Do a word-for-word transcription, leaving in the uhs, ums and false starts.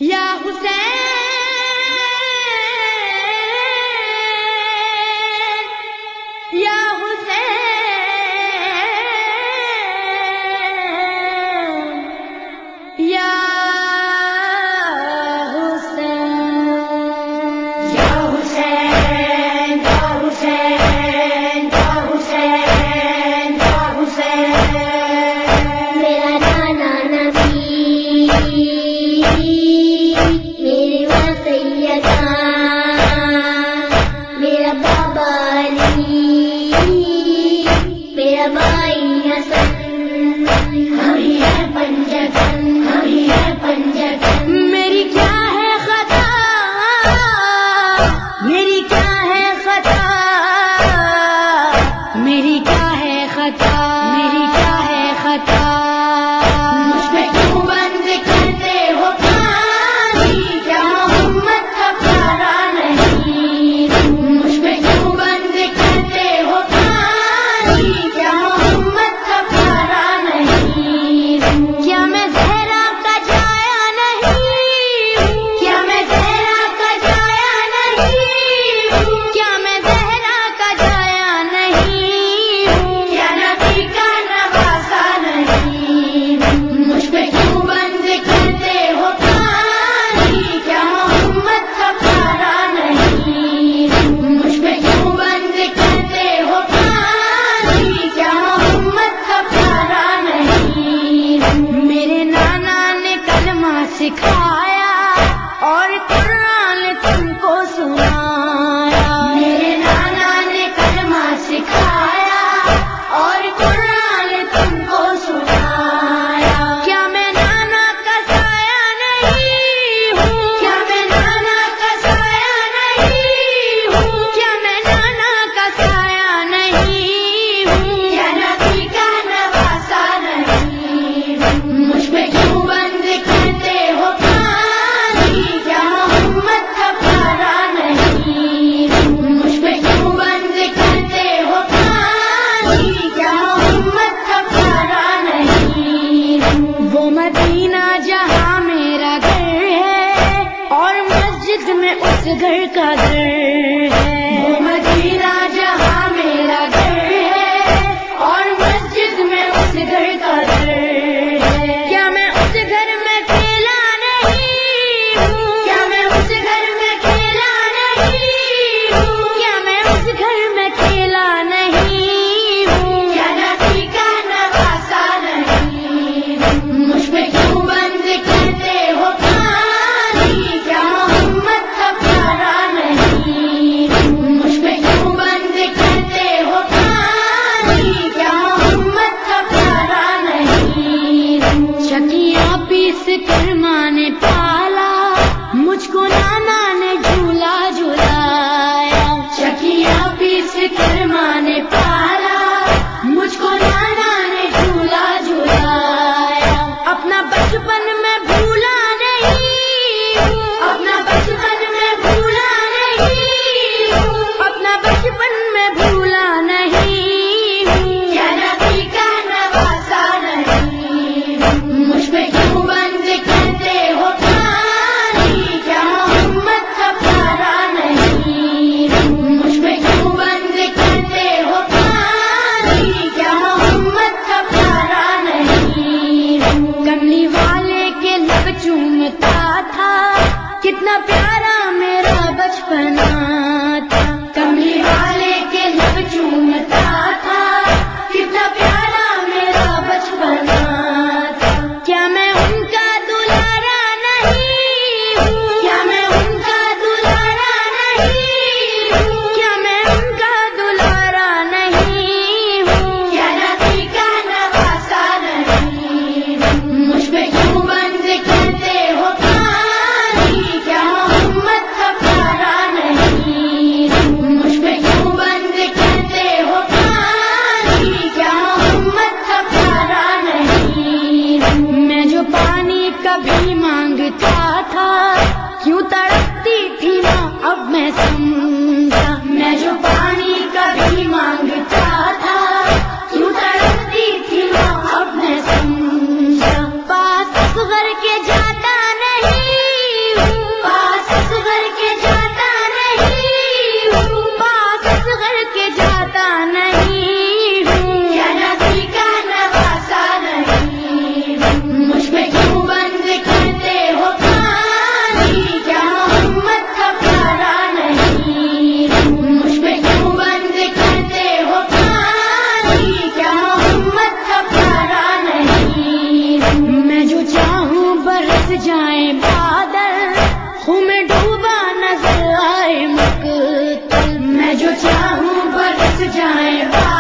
یا حسین یا حسین یا حسین یا حسین یا حسین یا حسین یا حسین میرا نانا نبی میری ماں سیدہ میرا بابا علی میرا بھائی حسن ہمیں ہے پنجگن ہمیں ہے پنجگن میری کیا ہے خطا میری کیا ہے خطا میری کیا ہے خطا میری کیا ہے خطا مجھ پہ کیوں بند کرتے ہو پانی کیا محمد کا پیارا نہیں مجھ پہ کیوں بند کرتے ہو پانی کیا محمد کا پیارا نہیں کیا میں زہرا کا جایا نہیں کیا میں زہرا کا جایا نہیں کیا میں زہرا کا جایا نہیں کیا نبی کا نواسا نہیں مجھ پہ کیوں بند کرتے ہو پانی کیا محمد کا پیارا نہیں مجھ پہ کیوں بند کرتے ہو پانی کیا محمد کا پیارا نہیں میرے نانا نے کلمہ سکھایا اور قرآن تم کو سنایا میرے نانا نے کلمہ سکھایا اور قرآن تم کو سنایا کیا میں نانا کا سایہ نہیں ہوں کیا میں نانا کا سایہ نہیں ہوں کیا میں نانا کا سایہ نہیں ہوں کیا نبی کا نواسا نہیں مجھ پہ کیوں بند کرتے ہو پانی کیا محمد کا پیارا نہیں مجھ پہ کیوں بند کرتے ہو پانی کیا محمد کا پیارا نہیں وہ مدینہ جہاں میرا گھر ہے اور مسجد میں اس گھر کا گھر ہے وہ مدینہ جہاں میرا گھر ہے اور مسجد میں اس گھر کا گھر ہے کیا میں اس گھر میں کھیلا نہیں ہوں کیا میں اس گھر میں کھیلا نہیں ہوں کیا میں اس گھر میں کھیلا نہیں ہوں کیا نبی کا نواسا نہیں مجھ پہ کیوں بند کرتے ہو پانی کیا محمد کا پیارا نہیں مجھ پہ کیوں بند کرتے ہو پانی کیا محمد کا پیارا نہیں چکیاں پیس کر ماں نے پالا مجھ کو نانا نے جھولا جھلایا چکیاں پیس کر ماں نے پالا مجھ کو نانا نے جھولا جھلایا اپنا بچپن میں بھولا نہیں ہوں اپنا بچپن میں بھولا نہیں ہوں اپنا بچپن میں بھولا نہیں ہوں کیا نبی کا نواسا نہیں مجھ پہ کیوں بند کرتے ہو پانی کیا محمد کا پیارا نہیں مجھ پہ کیوں بند کرتے ہو پانی کیا محمد کا پیارا نہیں کملی والے کے لب چومتا تھا کتنا پیارا میرا بچپنا تھا کملی والے کے لب چومتا تھا کتنا پیارا میرا بچپنا تھا کیا میں ان کا دلارا نہیں ہوں کیا میں ان کا دلارا نہیں ہوں کیا میں ان کا دلارا نہیں ہوں کیا نبی کا نواسا نہیں مجھ پہ کیوں بند کرتے ہو پانی کیا محمد کا پیارا نہیں مجھ پہ کیوں بند کرتے ہو پانی کیا محمد کا پیارا نہیں میں جو پانی کبھی مانگتا تھا کیوں تڑپتی تھی ماں اب میں سمجھا میں جو پانی کبھی مانگتا تھا کیوں تڑپتی تھی ماں اب میں سمجھا پاس اصغر کے جاتا نہیں جائیں بادل، خون میں ڈوبا نظر آئے مقتل، میں جو چاہوں برس جائیں بادل،